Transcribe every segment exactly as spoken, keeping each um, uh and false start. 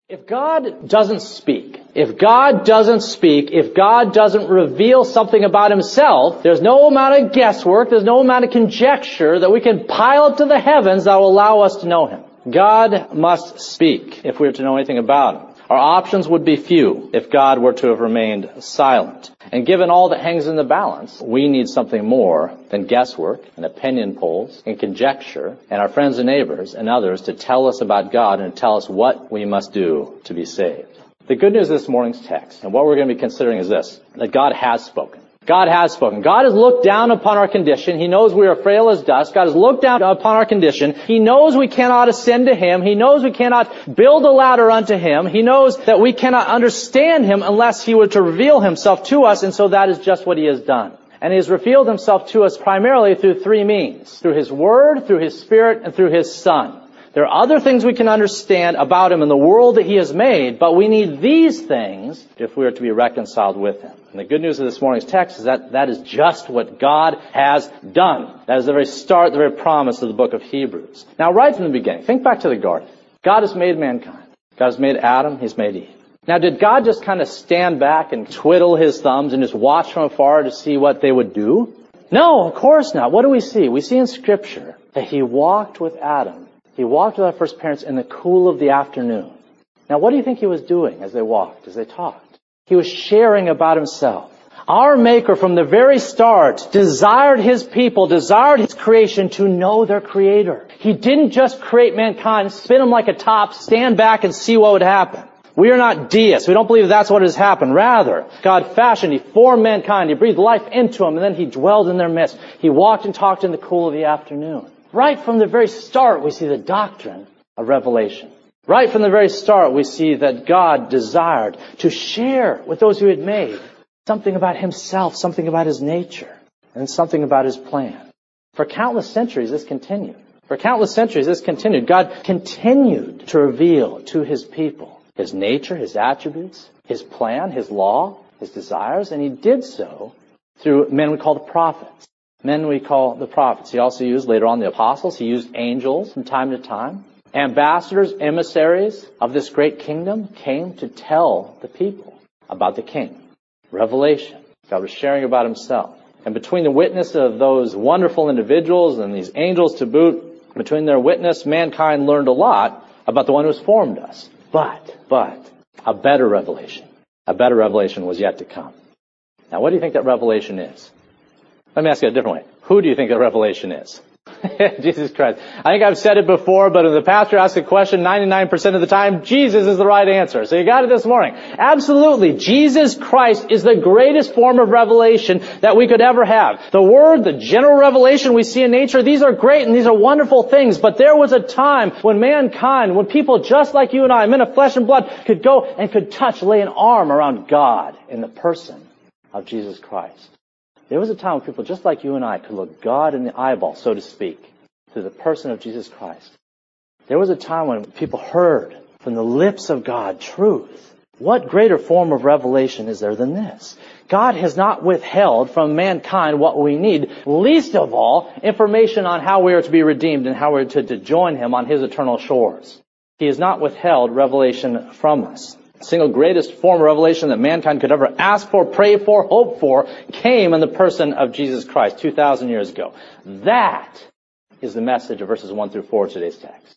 If God doesn't speak, if God doesn't speak, if God doesn't reveal something about himself, there's no amount of guesswork, there's no amount of conjecture that we can pile up to the heavens that will allow us to know him. God must speak if we are to know anything about him. Our options would be few if God were to have remained silent. And given all that hangs in the balance, we need something more than guesswork and opinion polls and conjecture and our friends and neighbors and others to tell us about God and tell us what we must do to be saved. The good news of this morning's text, and what we're going to be considering is this, that God has spoken. God has spoken. God has looked down upon our condition. He knows we are frail as dust. God has looked down upon our condition. He knows we cannot ascend to him. He knows we cannot build a ladder unto him. He knows that we cannot understand him unless he were to reveal himself to us, and so that is just what he has done. And he has revealed himself to us primarily through three means: through his word, through his spirit, and through his son. There are other things we can understand about him in the world that he has made, but we need these things if we are to be reconciled with him. And the good news of this morning's text is that that is just what God has done. That is the very start, the very promise of the book of Hebrews. Now, right from the beginning, think back to the garden. God has made mankind. God has made Adam. He's made Eve. Now, did God just kind of stand back and twiddle his thumbs and just watch from afar to see what they would do? No, of course not. What do we see? We see in Scripture that he walked with Adam. He walked with our first parents in the cool of the afternoon. Now, what do you think he was doing as they walked, as they talked? He was sharing about himself. Our Maker from the very start desired his people, desired his creation to know their Creator. He didn't just create mankind, spin them like a top, stand back and see what would happen. We are not deists. We don't believe that's what has happened. Rather, God fashioned, he formed mankind, he breathed life into them, and then he dwelled in their midst. He walked and talked in the cool of the afternoon. Right from the very start, we see the doctrine of revelation. Right from the very start, we see that God desired to share with those who he had made something about himself, something about his nature, and something about his plan. For countless centuries, this continued. For countless centuries, this continued. God continued to reveal to his people his nature, his attributes, his plan, his law, his desires, and he did so through men we call the prophets. Men we call the prophets. He also used later on the apostles. He used angels from time to time. Ambassadors, emissaries of this great kingdom came to tell the people about the king. Revelation. God was sharing about himself. And between the witness of those wonderful individuals and these angels to boot, between their witness, mankind learned a lot about the one who has formed us. But, but, a better revelation. A better revelation was yet to come. Now, what do you think that revelation is? Let me ask you a different way. Who do you think that revelation is? Jesus Christ. I think I've said it before, but if the pastor asks a question ninety-nine percent of the time, Jesus is the right answer. So you got it this morning. Absolutely. Jesus Christ is the greatest form of revelation that we could ever have. The Word, the general revelation we see in nature, these are great and these are wonderful things, but there was a time when mankind, when people just like you and I, men of flesh and blood, could go and could touch, lay an arm around God in the person of Jesus Christ. There was a time when people just like you and I could look God in the eyeball, so to speak, through the person of Jesus Christ. There was a time when people heard from the lips of God truth. What greater form of revelation is there than this? God has not withheld from mankind what we need, least of all, information on how we are to be redeemed and how we are to, to join him on his eternal shores. He has not withheld revelation from us. The single greatest form of revelation that mankind could ever ask for, pray for, hope for, came in the person of Jesus Christ two thousand years ago. That is the message of verses one through four of today's text.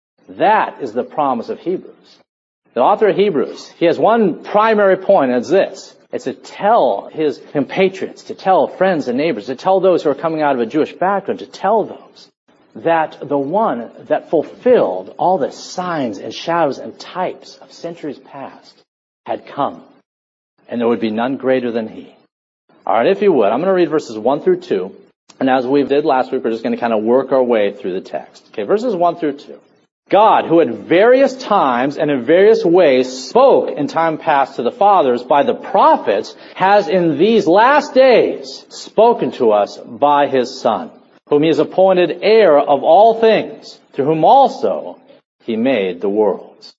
That is the promise of Hebrews. The author of Hebrews, he has one primary point, and it's this. It's to tell his compatriots, to tell friends and neighbors, to tell those who are coming out of a Jewish background, to tell those that the one that fulfilled all the signs and shadows and types of centuries past had come. And there would be none greater than he. All right, if you would, I'm going to read verses one through two. And as we did last week, we're just going to kind of work our way through the text. Okay, verses one through two. God, who at various times and in various ways spoke in time past to the fathers by the prophets, has in these last days spoken to us by his Son, whom he has appointed heir of all things, through whom also he made the worlds.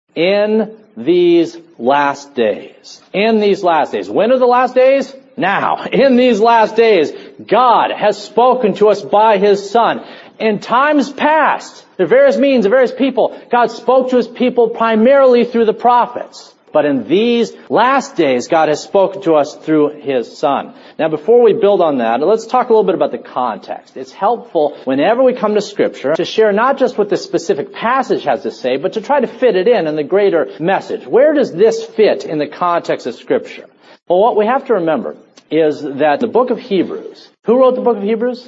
In these last days. In these last days. When are the last days? Now. In these last days, God has spoken to us by his Son. In times past, there are various means, there are various people. God spoke to His people primarily through the prophets. But in these last days, God has spoken to us through His Son. Now, before we build on that, let's talk a little bit about the context. It's helpful whenever we come to Scripture to share not just what the specific passage has to say, but to try to fit it in in the greater message. Where does this fit in the context of Scripture? Well, what we have to remember is that the book of Hebrews, who wrote the book of Hebrews?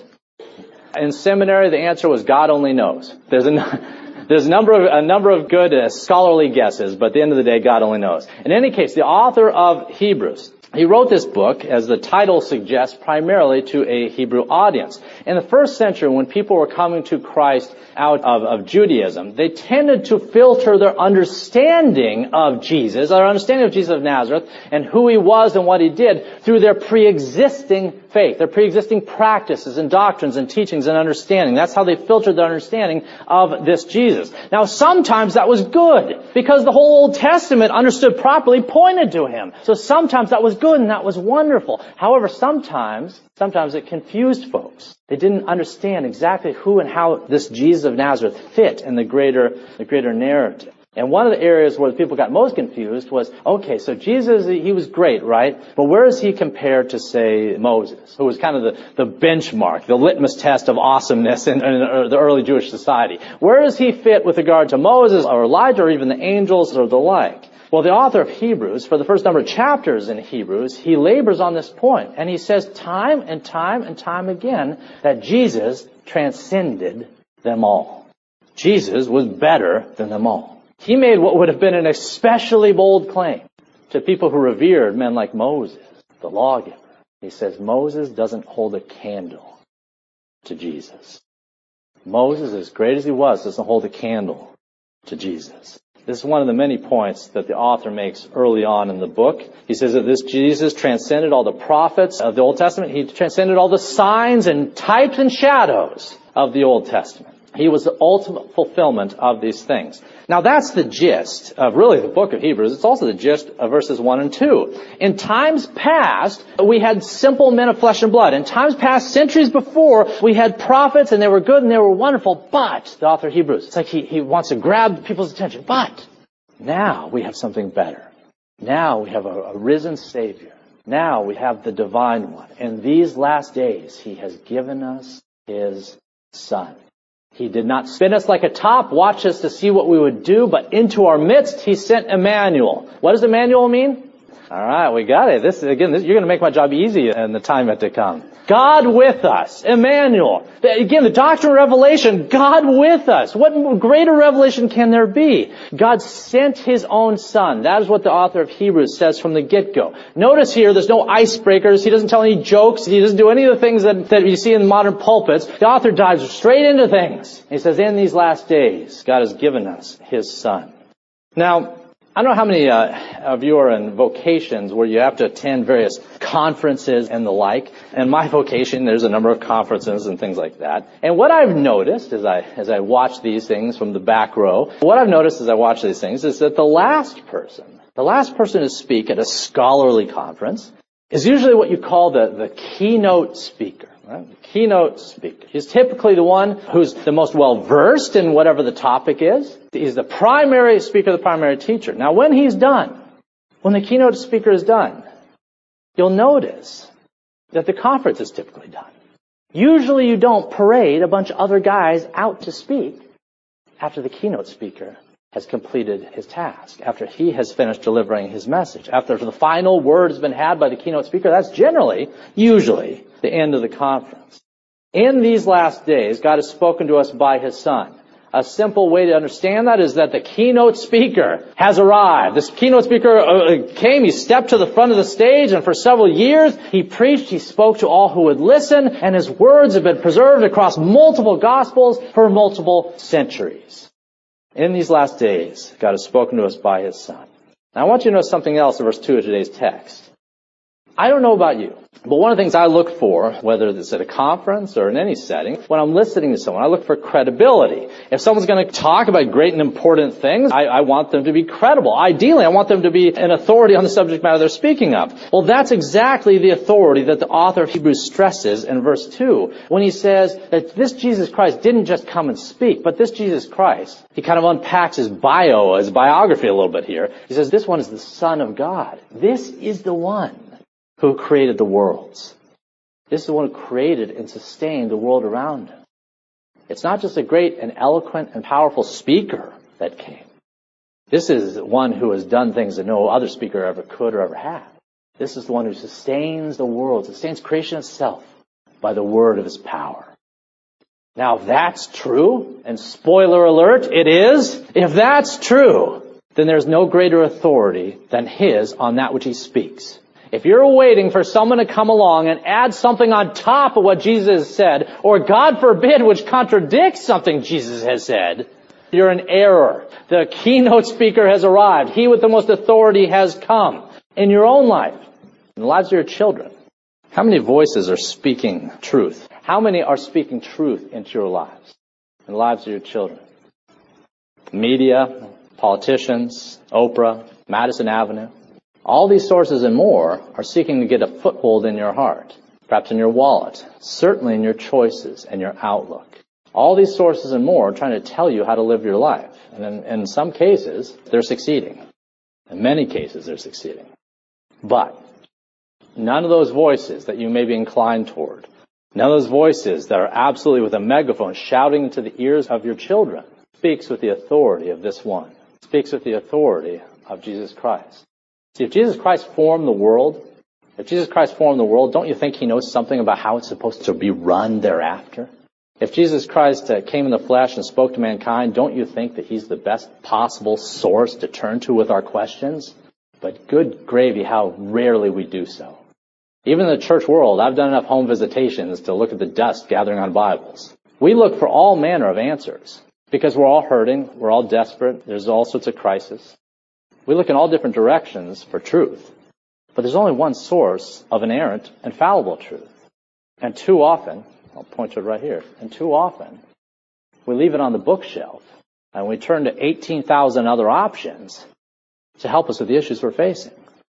In seminary, the answer was God only knows. There's a... There's a number of, a number of good uh, scholarly guesses, but at the end of the day, God only knows. In any case, the author of Hebrews, he wrote this book, as the title suggests, primarily to a Hebrew audience. In the first century, when people were coming to Christ out of, of Judaism, they tended to filter their understanding of Jesus, their understanding of Jesus of Nazareth, and who He was and what He did, through their pre-existing faith, their pre-existing practices and doctrines and teachings and understanding. That's how they filtered their understanding of this Jesus. Now, sometimes that was good, because the whole Old Testament, understood properly, pointed to Him. So sometimes that was good and that was wonderful. However, sometimes, sometimes it confused folks. They didn't understand exactly who and how this Jesus of Nazareth fit in the greater, the greater narrative. And one of the areas where the people got most confused was, okay, so Jesus, he was great, right? But where is He compared to, say, Moses, who was kind of the, the benchmark, the litmus test of awesomeness in, in the early Jewish society? Where does He fit with regard to Moses or Elijah or even the angels or the like? Well, the author of Hebrews, for the first number of chapters in Hebrews, he labors on this point. And he says time and time and time again that Jesus transcended them all. Jesus was better than them all. He made what would have been an especially bold claim to people who revered men like Moses, the lawgiver. He says Moses doesn't hold a candle to Jesus. Moses, as great as he was, doesn't hold a candle to Jesus. This is one of the many points that the author makes early on in the book. He says that this Jesus transcended all the prophets of the Old Testament. He transcended all the signs and types and shadows of the Old Testament. He was the ultimate fulfillment of these things. Now that's the gist of really the book of Hebrews. It's also the gist of verses one and two. In times past, we had simple men of flesh and blood. In times past, centuries before, we had prophets and they were good and they were wonderful. But, the author of Hebrews, it's like he, he wants to grab people's attention. But, now we have something better. Now we have a, a risen Savior. Now we have the divine one. In these last days, He has given us His Son. He did not spin us like a top, watch us to see what we would do, but into our midst He sent Emmanuel. What does Emmanuel mean? All right, we got it. This again, this, you're going to make my job easy in the time yet to come. God with us, Emmanuel. Again, the doctrine of revelation, God with us. What greater revelation can there be? God sent His own Son. That is what the author of Hebrews says from the get-go. Notice here, there's no icebreakers. He doesn't tell any jokes. He doesn't do any of the things that, that you see in modern pulpits. The author dives straight into things. He says, in these last days, God has given us His Son. Now, I don't know how many uh, of you are in vocations where you have to attend various conferences and the like. In my vocation, there's a number of conferences and things like that. And what I've noticed as I as I watch these things from the back row, what I've noticed as I watch these things is that the last person, the last person to speak at a scholarly conference is usually what you call the, the keynote speaker. Right? The keynote speaker. He's typically the one who's the most well-versed in whatever the topic is. He's the primary speaker, the primary teacher. Now, when he's done, when the keynote speaker is done, you'll notice that the conference is typically done. Usually you don't parade a bunch of other guys out to speak after the keynote speaker has completed his task, after he has finished delivering his message, after the final word has been had by the keynote speaker. That's generally, usually, the end of the conference. In these last days, God has spoken to us by His Son. A simple way to understand that is that the keynote speaker has arrived. This keynote speaker came, he stepped to the front of the stage, and for several years he preached, he spoke to all who would listen, and his words have been preserved across multiple gospels for multiple centuries. In these last days, God has spoken to us by His Son. Now I want you to know something else in verse two of today's text. I don't know about you, but one of the things I look for, whether it's at a conference or in any setting, when I'm listening to someone, I look for credibility. If someone's going to talk about great and important things, I, I want them to be credible. Ideally, I want them to be an authority on the subject matter they're speaking of. Well, that's exactly the authority that the author of Hebrews stresses in verse two, when he says that this Jesus Christ didn't just come and speak, but this Jesus Christ, he kind of unpacks his bio, his biography a little bit here. He says this one is the Son of God. This is the one who created the worlds. This is the one who created and sustained the world around him. It's not just a great and eloquent and powerful speaker that came. This is one who has done things that no other speaker ever could or ever had. This is the one who sustains the world, sustains creation itself by the word of his power. Now, if that's true, and spoiler alert, it is, if that's true, then there's no greater authority than his on that which he speaks. If you're waiting for someone to come along and add something on top of what Jesus said, or God forbid, which contradicts something Jesus has said, you're in error. The keynote speaker has arrived. He with the most authority has come in your own life, in the lives of your children. How many voices are speaking truth? How many are speaking truth into your lives, in the lives of your children? Media, politicians, Oprah, Madison Avenue. All these sources and more are seeking to get a foothold in your heart, perhaps in your wallet, certainly in your choices and your outlook. All these sources and more are trying to tell you how to live your life. And in, in some cases, they're succeeding. In many cases, they're succeeding. But none of those voices that you may be inclined toward, none of those voices that are absolutely with a megaphone shouting into the ears of your children, speaks with the authority of this one, speaks with the authority of Jesus Christ. See, if Jesus Christ formed the world, if Jesus Christ formed the world, don't you think he knows something about how it's supposed to be run thereafter? If Jesus Christ uh, came in the flesh and spoke to mankind, don't you think that he's the best possible source to turn to with our questions? But good gravy, how rarely we do so. Even in the church world, I've done enough home visitations to look at the dust gathering on Bibles. We look for all manner of answers because we're all hurting, we're all desperate, there's all sorts of crises. We look in all different directions for truth. But there's only one source of inerrant and fallible truth. And too often, I'll point to it right here, and too often, we leave it on the bookshelf and we turn to eighteen thousand other options to help us with the issues we're facing.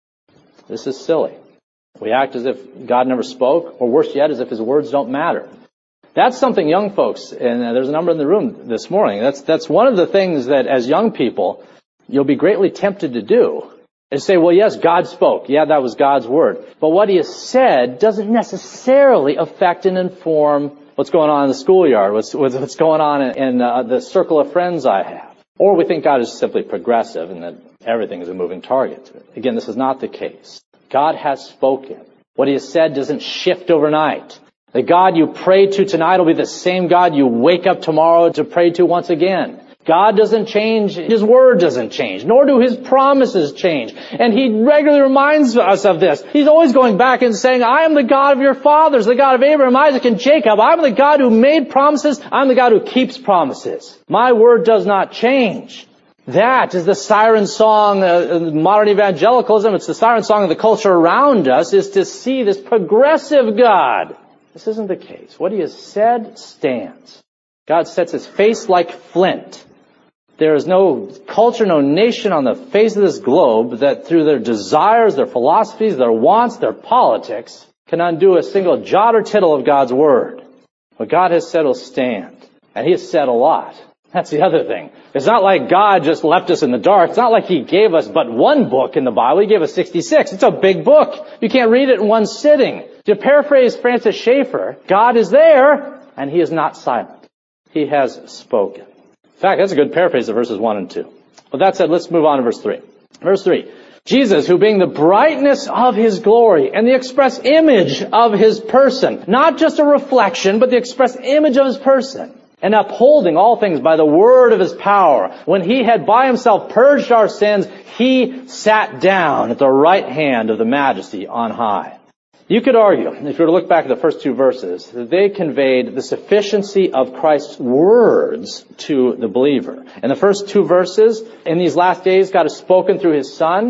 This is silly. We act as if God never spoke, or worse yet, as if his words don't matter. That's something young folks, and there's a number in the room this morning, that's, that's one of the things that as young people, you'll be greatly tempted to do, is say, well, yes, God spoke. Yeah, that was God's word. But what he has said doesn't necessarily affect and inform what's going on in the schoolyard, what's, what's going on in, in uh, the circle of friends I have. Or we think God is simply progressive and that everything is a moving target. Again, this is not the case. God has spoken. What he has said doesn't shift overnight. The God you pray to tonight will be the same God you wake up tomorrow to pray to once again. God doesn't change. His word doesn't change, nor do his promises change. And he regularly reminds us of this. He's always going back and saying, I am the God of your fathers, the God of Abraham, Isaac, and Jacob. I'm the God who made promises. I'm the God who keeps promises. My word does not change. That is the siren song of modern evangelicalism. It's the siren song of the culture around us, is to see this progressive God. This isn't the case. What he has said stands. God sets his face like flint. There is no culture, no nation on the face of this globe that through their desires, their philosophies, their wants, their politics, can undo a single jot or tittle of God's word. What God has said will stand. And he has said a lot. That's the other thing. It's not like God just left us in the dark. It's not like he gave us but one book in the Bible. He gave us sixty-six. It's a big book. You can't read it in one sitting. To paraphrase Francis Schaeffer, God is there and he is not silent. He has spoken. In fact, that's a good paraphrase of verses one and two. With that said, let's move on to verse three. Verse three. Jesus, who being the brightness of his glory and the express image of his person, not just a reflection, but the express image of his person, and upholding all things by the word of his power, when he had by himself purged our sins, he sat down at the right hand of the majesty on high. You could argue, if you were to look back at the first two verses, that they conveyed the sufficiency of Christ's words to the believer. In the first two verses, in these last days, God has spoken through his Son.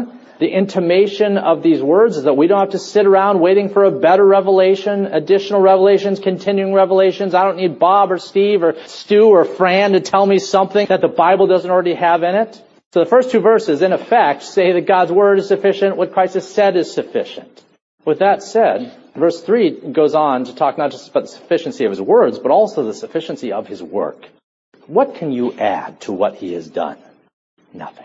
The intimation of these words is that we don't have to sit around waiting for a better revelation, additional revelations, continuing revelations. I don't need Bob or Steve or Stu or Fran to tell me something that the Bible doesn't already have in it. So the first two verses, in effect, say that God's Word is sufficient, what Christ has said is sufficient. With that said, verse three goes on to talk not just about the sufficiency of His words, but also the sufficiency of His work. What can you add to what He has done? Nothing.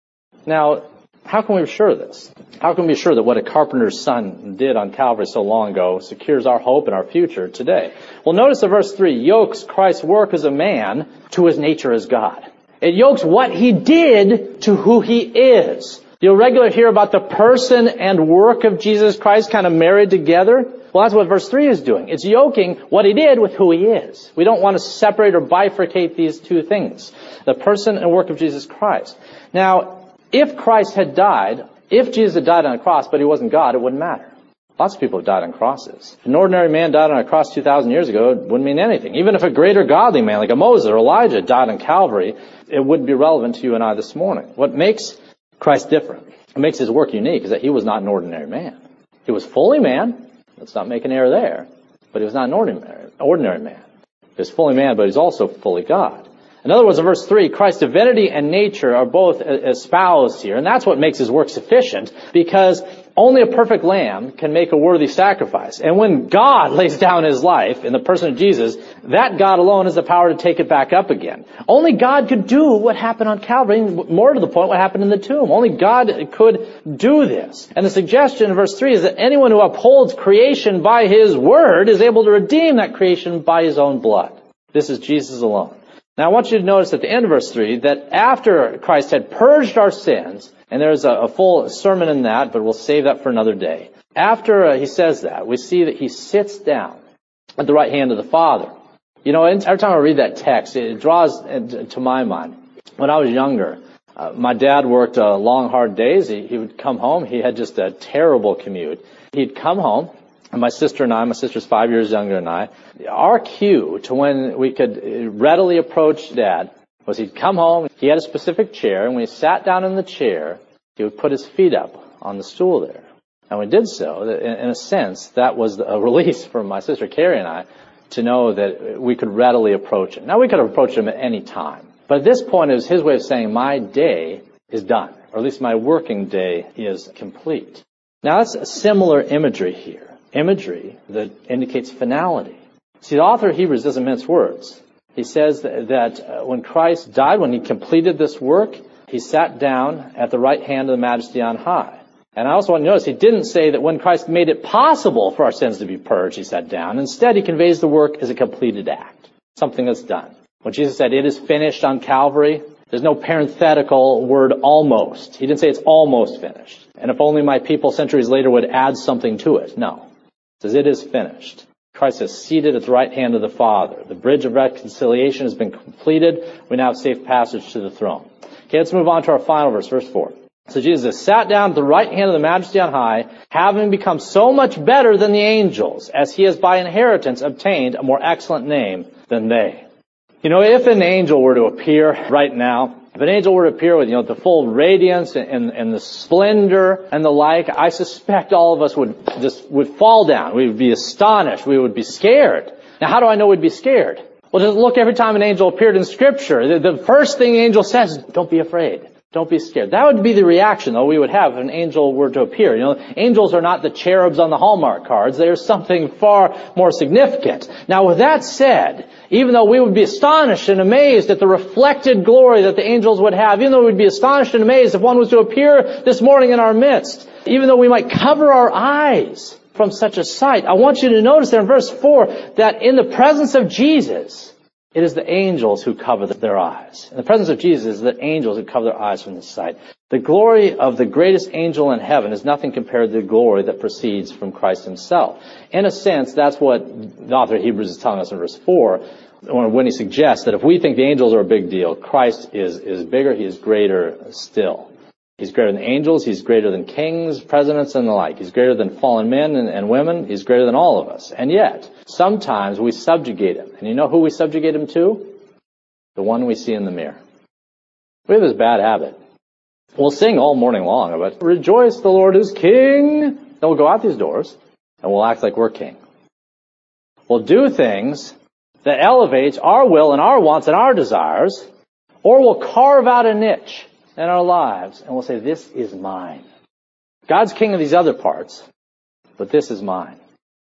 Now, how can we be sure of this? How can we be sure that what a carpenter's son did on Calvary so long ago secures our hope and our future today? Well, notice that verse three yokes Christ's work as a man to His nature as God. It yokes what He did to who He is. You'll regularly hear about the person and work of Jesus Christ kind of married together. Well, that's what verse three is doing. It's yoking what He did with who He is. We don't want to separate or bifurcate these two things. The person and work of Jesus Christ. Now, if Christ had died, if Jesus had died on a cross, but He wasn't God, it wouldn't matter. Lots of people have died on crosses. If an ordinary man died on a cross two thousand years ago, it wouldn't mean anything. Even if a greater godly man like a Moses or Elijah died on Calvary, it wouldn't be relevant to you and I this morning. What makes Christ different, what makes His work unique, is that He was not an ordinary man. He was fully man. Let's not make an error there. But He was not an ordinary, ordinary man. He was fully man, but He's also fully God. In other words, in verse three, Christ's divinity and nature are both espoused here. And that's what makes His work sufficient, because only a perfect lamb can make a worthy sacrifice. And when God lays down His life in the person of Jesus, that God alone has the power to take it back up again. Only God could do what happened on Calvary, more to the point, what happened in the tomb. Only God could do this. And the suggestion in verse three is that anyone who upholds creation by His word is able to redeem that creation by His own blood. This is Jesus alone. Now I want you to notice at the end of verse three that after Christ had purged our sins, and there's a, a full sermon in that, but we'll save that for another day. After uh, He says that, we see that He sits down at the right hand of the Father. You know, every time I read that text, it draws to my mind. When I was younger, uh, my dad worked uh, long, hard days. He, he would come home. He had just a terrible commute. He'd come home. And my sister and I, my sister's five years younger than I, our cue to when we could readily approach Dad was he'd come home, he had a specific chair, and when he sat down in the chair, he would put his feet up on the stool there. And when he did so, in a sense, that was a release for my sister Carrie and I to know that we could readily approach Him. Now, we could have approached Him at any time. But at this point, it was His way of saying, my day is done, or at least my working day is complete. Now, that's a similar imagery here. Imagery that indicates finality. See, the author of Hebrews doesn't mince words. He says that, that when Christ died, when He completed this work, He sat down at the right hand of the Majesty on high. And I also want to notice He didn't say that when Christ made it possible for our sins to be purged, He sat down. Instead, He conveys the work as a completed act, something that's done. When Jesus said, it is finished on Calvary, there's no parenthetical word almost. He didn't say it's almost finished. And if only my people centuries later would add something to it. No. It says it is finished. Christ is seated at the right hand of the Father. The bridge of reconciliation has been completed. We now have safe passage to the throne. Okay, let's move on to our final verse, verse four. So Jesus sat down at the right hand of the Majesty on high, having become so much better than the angels, as He has by inheritance obtained a more excellent name than they. You know, if an angel were to appear right now, if an angel were to appear with, you know, the full radiance and, and, and the splendor and the like, I suspect all of us would just, would fall down. We would be astonished. We would be scared. Now, how do I know we'd be scared? Well, just look every time an angel appeared in Scripture. The, the first thing the angel says is, don't be afraid. Don't be scared. That would be the reaction, though, we would have if an angel were to appear. You know, angels are not the cherubs on the Hallmark cards. They're something far more significant. Now, with that said, even though we would be astonished and amazed at the reflected glory that the angels would have, even though we'd be astonished and amazed if one was to appear this morning in our midst, even though we might cover our eyes from such a sight, I want you to notice there in verse four that in the presence of Jesus, it is the angels who cover their eyes. In the presence of Jesus, it is the angels who cover their eyes from this sight. The glory of the greatest angel in heaven is nothing compared to the glory that proceeds from Christ Himself. In a sense, that's what the author of Hebrews is telling us in verse four, when he suggests that if we think the angels are a big deal, Christ is, is bigger, He is greater still. He's greater than angels, He's greater than kings, presidents, and the like. He's greater than fallen men and, and women. He's greater than all of us. And yet, sometimes we subjugate Him. And you know who we subjugate Him to? The one we see in the mirror. We have this bad habit. We'll sing all morning long about, rejoice, the Lord is King. Then we'll go out these doors and we'll act like we're king. We'll do things that elevates our will and our wants and our desires, or we'll carve out a niche in our lives and we'll say, this is mine. God's king of these other parts, but this is mine.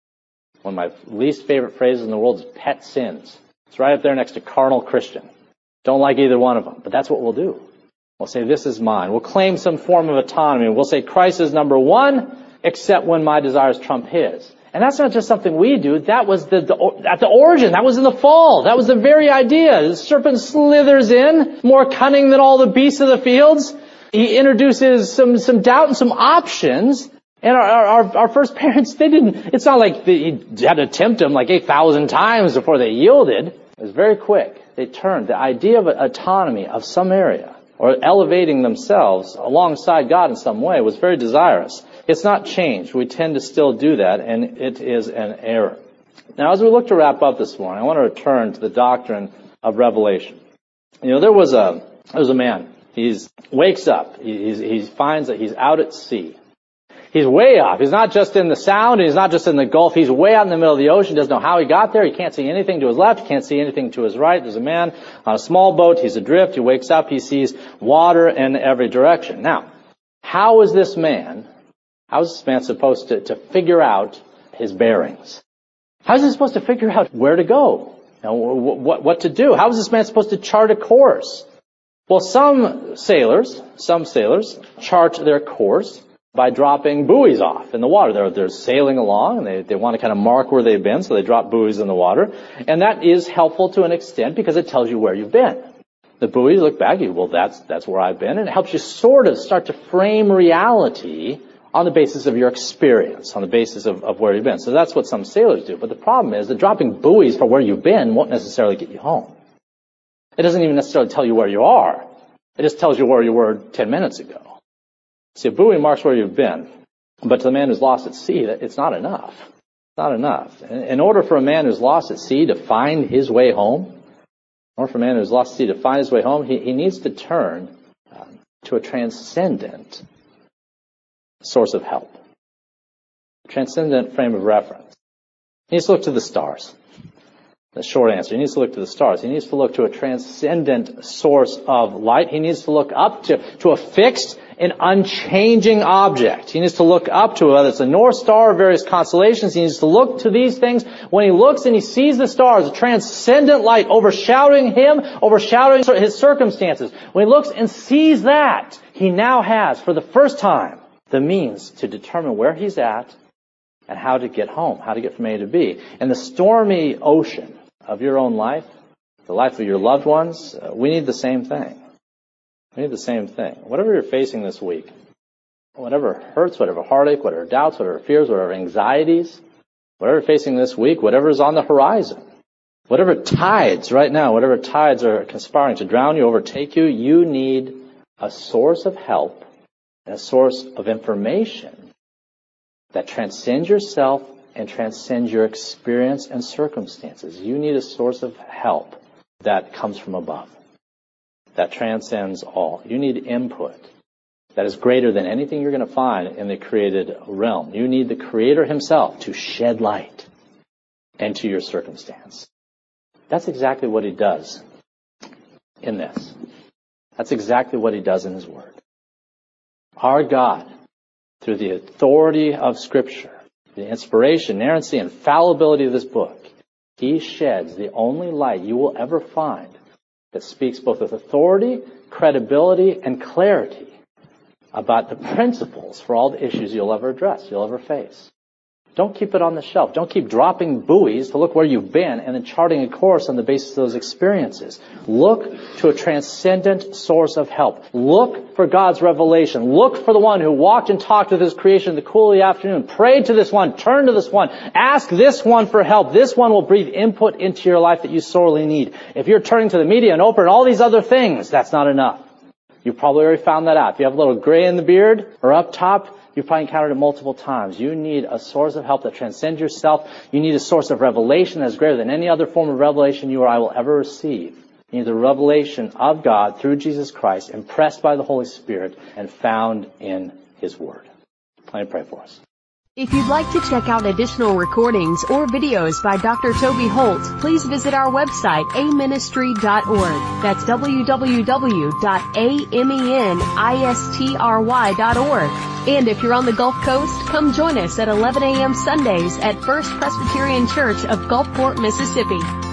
One of my least favorite phrases in the world is pet sins. It's right up there next to carnal Christian. Don't like either one of them, but that's what we'll do. We'll say, this is mine. We'll claim some form of autonomy. We'll say, Christ is number one, except when my desires trump his. And that's not just something we do. That was the, the at the origin. That was in the fall. That was the very idea. The serpent slithers in, more cunning than all the beasts of the fields. He introduces some, some doubt and some options. And our, our, our first parents, they didn't, it's not like they, he had to tempt them like eight thousand times before they yielded. It was very quick. They turned. The idea of autonomy of some area, or elevating themselves alongside God in some way, was very desirous. It's not changed. We tend to still do that, and it is an error. Now, as we look to wrap up this morning, I want to return to the doctrine of revelation. You know, there was a there was a man. He wakes up. He, he finds that he's out at sea. He's way off. He's not just in the Sound, and he's not just in the Gulf. He's way out in the middle of the ocean. He doesn't know how he got there. He can't see anything to his left. He can't see anything to his right. There's a man on a small boat. He's adrift. He wakes up. He sees water in every direction. Now, how is this man, how is this man supposed to, to figure out his bearings? How is he supposed to figure out where to go? You know, what, what to do? How is this man supposed to chart a course? Well, some sailors, some sailors chart their course by dropping buoys off in the water. They're, they're sailing along, and they, they want to kind of mark where they've been, so they drop buoys in the water. And that is helpful to an extent because it tells you where you've been. The buoys look back, you, well, that's, that's where I've been, and it helps you sort of start to frame reality on the basis of your experience, on the basis of, of where you've been. So that's what some sailors do. But the problem is that dropping buoys for where you've been won't necessarily get you home. It doesn't even necessarily tell you where you are. It just tells you where you were ten minutes ago. See, a buoy marks where you've been, but to the man who's lost at sea, it's not enough. It's not enough. In order for a man who's lost at sea to find his way home, in order for a man who's lost at sea to find his way home, he, he needs to turn uh, to a transcendent source of help, a transcendent frame of reference. He needs to look to the stars. The short answer, he needs to look to the stars. He needs to look to a transcendent source of light. He needs to look up to, to a fixed and unchanging object. He needs to look up to, whether it's a North Star or various constellations, he needs to look to these things. When he looks and he sees the stars, a transcendent light overshadowing him, overshadowing his circumstances. When he looks and sees that, he now has, for the first time, the means to determine where he's at and how to get home, how to get from A to B. In the stormy ocean of your own life, the life of your loved ones, uh, we need the same thing. We need the same thing. Whatever you're facing this week, whatever hurts, whatever heartache, whatever doubts, whatever fears, whatever anxieties, whatever you're facing this week, whatever is on the horizon, whatever tides right now, whatever tides are conspiring to drown you, overtake you, you need a source of help and a source of information that transcends yourself and transcends your experience and circumstances. You need a source of help that comes from above, that transcends all. You need input that is greater than anything you're going to find in the created realm. You need the Creator himself to shed light into your circumstance. That's exactly what he does in this. That's exactly what he does in his word. Our God, through the authority of Scripture, the inspiration, inerrancy, and fallibility of this book, he sheds the only light you will ever find that speaks both with authority, credibility, and clarity about the principles for all the issues you'll ever address, you'll ever face. Don't keep it on the shelf. Don't keep dropping buoys to look where you've been and then charting a course on the basis of those experiences. Look to a transcendent source of help. Look for God's revelation. Look for the one who walked and talked with his creation in the cool of the afternoon. Pray to this one. Turn to this one. Ask this one for help. This one will breathe input into your life that you sorely need. If you're turning to the media and Oprah and all these other things, that's not enough. You've probably already found that out. If you have a little gray in the beard or up top, you've probably encountered it multiple times. You need a source of help that transcends yourself. You need a source of revelation that is greater than any other form of revelation you or I will ever receive. You need the revelation of God through Jesus Christ, impressed by the Holy Spirit, and found in His Word. Let me pray for us. If you'd like to check out additional recordings or videos by Doctor Toby Holt, please visit our website, a ministry dot org. That's w w w dot a ministry dot org. And if you're on the Gulf Coast, come join us at eleven a.m. Sundays at First Presbyterian Church of Gulfport, Mississippi.